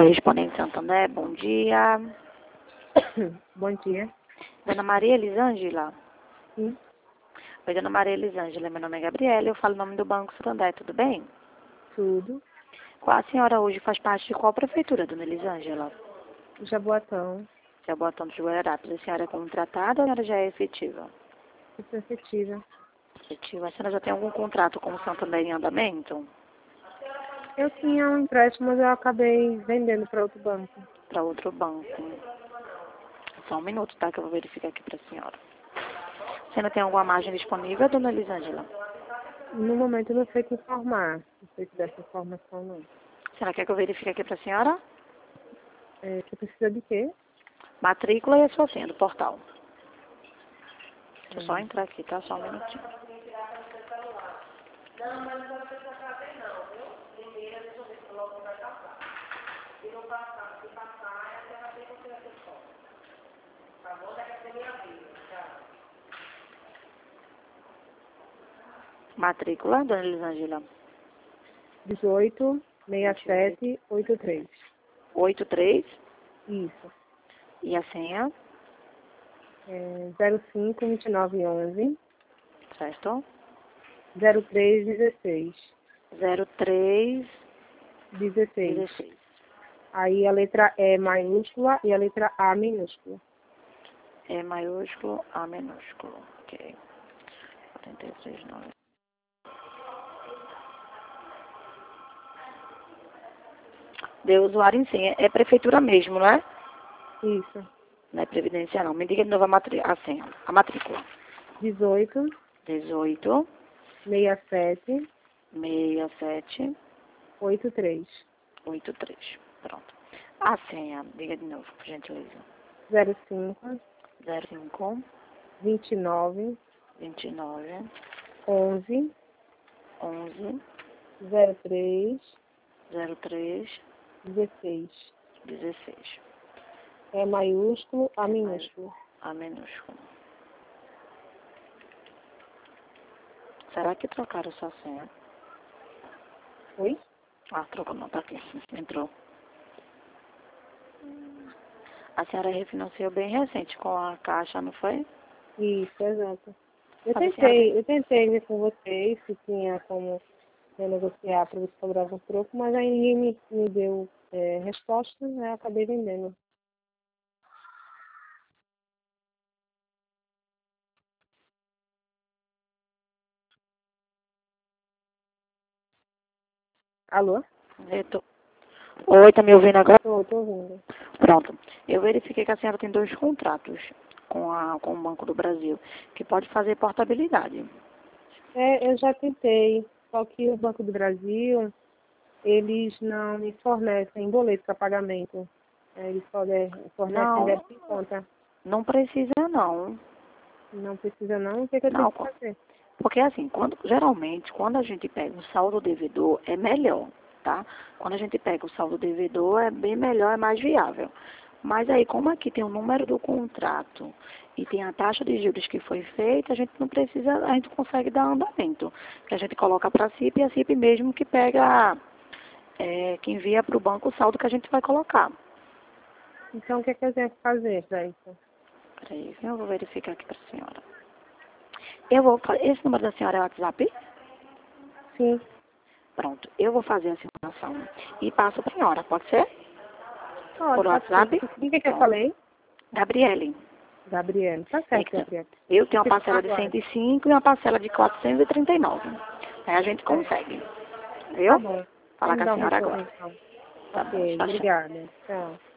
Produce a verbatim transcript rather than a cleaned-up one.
Correspondente Santander, bom dia. Bom dia. Dona Maria Elisângela? Sim. Oi, Dona Maria Elisângela, meu nome é Gabriela, eu falo o nome do Banco Santander, tudo bem? Tudo. A senhora hoje faz parte de qual prefeitura, Dona Elisângela? Jaboatão. Jaboatão dos Guararapes. A senhora é contratada ou a senhora já é efetiva? Isso é efetiva. Efetiva. A senhora já tem algum contrato com o Santander em andamento? Eu tinha um empréstimo, mas eu acabei vendendo para outro banco. Para outro banco. Só um minuto, tá? Que eu vou verificar aqui para a senhora. A senhora tem alguma margem disponível, Dona Elisângela? No momento eu não sei te informar. Não sei se dessa informação não. A senhora quer que eu verifique aqui para a senhora? É, você precisa de quê? Matrícula e a sua senha do portal. Deixa eu só Hum. entrar aqui, tá? Só um minutinho. Matrícula, Dona Elisângela? dezoito, sessenta e sete, oitenta e três. oitenta e três. Isso. E a senha? É, zero cinco, vinte e nove, onze. Certo? zero três, dezesseis. zero três, dezesseis. dezesseis. Aí a letra E maiúscula e a letra A minúscula. E maiúsculo, A minúsculo. Ok. quarenta e três, nove. Deu usuário em senha. É prefeitura mesmo, não é? Isso. Não é previdência, não. Me diga de novo a, matri a senha. A matrícula. dezoito, dezoito, sessenta e sete, sessenta e sete, oitenta e três. oitenta e três. Pronto. A senha. Diga de novo, por gentileza. zero cinco, zero cinco, vinte e nove, vinte e nove, onze, onze, zero três, zero três, dezesseis. dezesseis. É maiúsculo, A É minúsculo. A minúsculo. Será que trocaram sua senha? Oi? Ah, trocou não, tá aqui. Entrou. A senhora refinanciou bem recente com a Caixa, não foi? Isso, exato. Eu Mas a senhora tentei, tem... eu tentei ver com vocês se tinha como eu negociar para ver se cobrava um troco, mas aí ninguém me, me deu é, resposta, né? Eu acabei vendendo. Alô? Eu tô... Oi, tá me ouvindo agora? Tô, tô ouvindo. Pronto. Eu verifiquei que a senhora tem dois contratos com, a, com o Banco do Brasil, que pode fazer portabilidade. É, eu já tentei, só que o Banco do Brasil, eles não me fornecem boleto para pagamento. É, eles forne- fornecem Não, débito em conta. não precisa não. Não precisa não, o que, é que eu tenho Não, que fazer? porque assim, quando, geralmente, quando a gente pega o saldo devedor, é melhor, tá? Quando a gente pega o saldo devedor, é bem melhor, é mais viável. Mas aí, como aqui tem o número do contrato e tem a taxa de juros que foi feita, a gente não precisa, a gente consegue dar andamento. Que a gente coloca para a C I P e a C I P mesmo que pega, é, que envia para o banco o saldo que a gente vai colocar. Então, o que, é que eu tenho que fazer para isso? Peraí, eu vou verificar aqui para a senhora. Eu vou, fa- esse número da senhora é o WhatsApp? Sim, Pronto, eu vou fazer a simulação e passo para a senhora, pode ser? pode, Por pode sim. WhatsApp? O que, é que eu Pronto. falei? Gabriele, Gabriela. Tá é certo, que Gabriela. eu tenho uma Fico parcela de cento aguardo. e cinco e uma parcela de quatrocentos e trinta e nove. Aí a gente É, consegue, tá viu? bom. Vai Falar me com a dar o senhora retorno agora. então. Tá bom, Ok, tchau, tchau. obrigada. Tchau.